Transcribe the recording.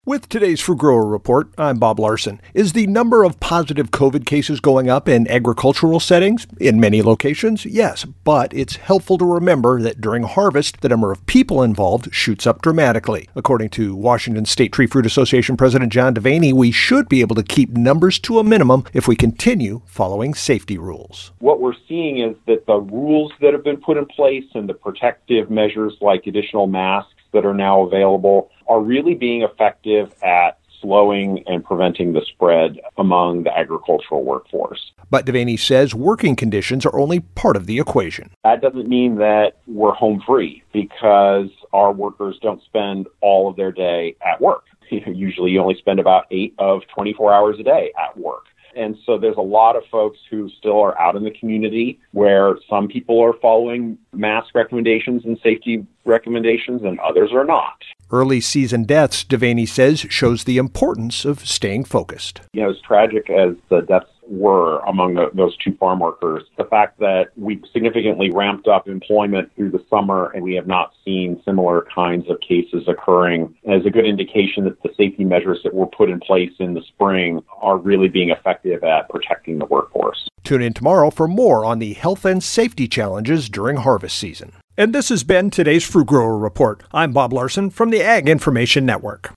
With today's Fruit Grower Report, I'm Bob Larson. Is the number of positive COVID cases going up in agricultural settings? In many locations, yes, but it's helpful to remember that during harvest, the number of people involved shoots up dramatically. According to Washington State Tree Fruit Association President John Devaney, we should be able to keep numbers to a minimum if we continue following safety rules. What we're seeing is that the rules that have been put in place and the protective measures like additional masks that are now available are really being effective at slowing and preventing the spread among the agricultural workforce. But Devaney says working conditions are only part of the equation. That doesn't mean that we're home free because our workers don't spend all of their day at work. Usually you only spend about 8 of 24 hours a day at work. And so there's a lot of folks who still are out in the community where some people are following mask recommendations and safety recommendations and others are not. Early season deaths, Devaney says, shows the importance of staying focused. As tragic as the deaths were among those two farm workers, the fact that we significantly ramped up employment through the summer and we have not seen similar kinds of cases occurring is a good indication that the safety measures that were put in place in the spring are really being effective at protecting the workforce. Tune in tomorrow for more on the health and safety challenges during harvest season. And this has been today's Fruit Grower Report. I'm Bob Larson from the Ag Information Network.